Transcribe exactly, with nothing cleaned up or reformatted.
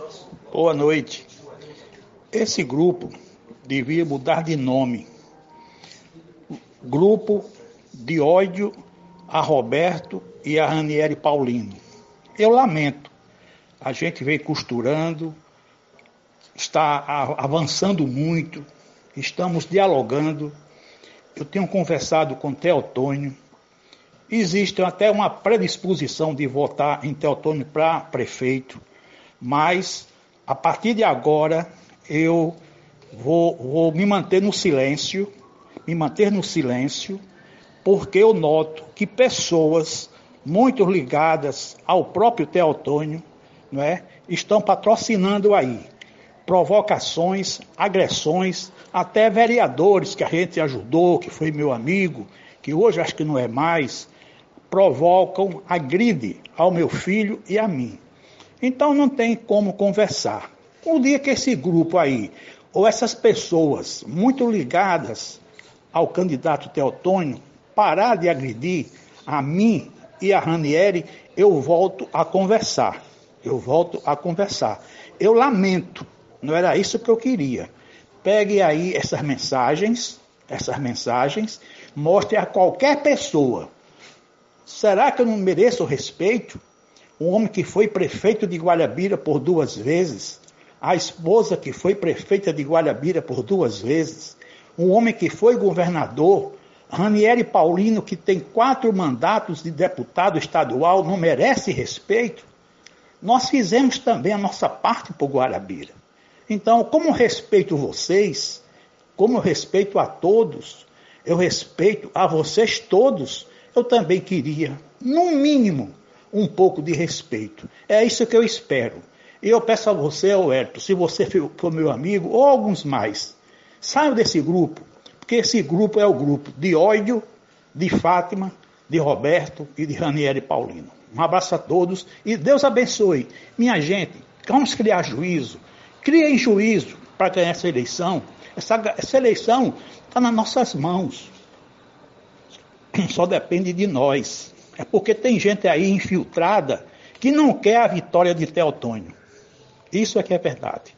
Boa noite. Esse grupo devia mudar de nome. Grupo de ódio a Roberto e a Ranieri Paulino. Eu lamento. A gente vem costurando, está avançando muito, estamos dialogando. Eu tenho conversado com Teotônio. Existe até uma predisposição de votar em Teotônio para prefeito, mas a partir de agora eu vou, vou me manter no silêncio, me manter no silêncio, porque eu noto que pessoas muito ligadas ao próprio Teotônio, não é, estão patrocinando aí provocações, agressões, até vereadores que a gente ajudou, que foi meu amigo, que hoje acho que não é mais, provocam, agridem ao meu filho e a mim. Então não tem como conversar. Um dia que esse grupo aí, ou essas pessoas muito ligadas ao candidato Teotônio, parar de agredir a mim e a Ranieri, eu volto a conversar. Eu volto a conversar. Eu lamento, não era isso que eu queria. Pegue aí essas mensagens, essas mensagens, mostre a qualquer pessoa. Será que eu não mereço respeito? Um homem que foi prefeito de Guarabira por duas vezes, a esposa que foi prefeita de Guarabira por duas vezes, um homem que foi governador, Ranieri Paulino, que tem quatro mandatos de deputado estadual, não merece respeito? Nós fizemos também a nossa parte por Guarabira. Então, como eu respeito vocês, como eu respeito a todos, eu respeito a vocês todos, eu também queria, no mínimo, um pouco de respeito. É isso que eu espero. E eu peço a você, Alberto, se você for meu amigo, ou alguns mais, saiam desse grupo, porque esse grupo é o grupo de ódio de Fátima, de Roberto e de Ranieri Paulino. Um abraço a todos e Deus abençoe. Minha gente, vamos criar juízo. Criem juízo para ganhar essa eleição. Essa, essa eleição está nas nossas mãos. Só depende de nós. É porque tem gente aí infiltrada que não quer a vitória de Teotônio. Isso é que é verdade.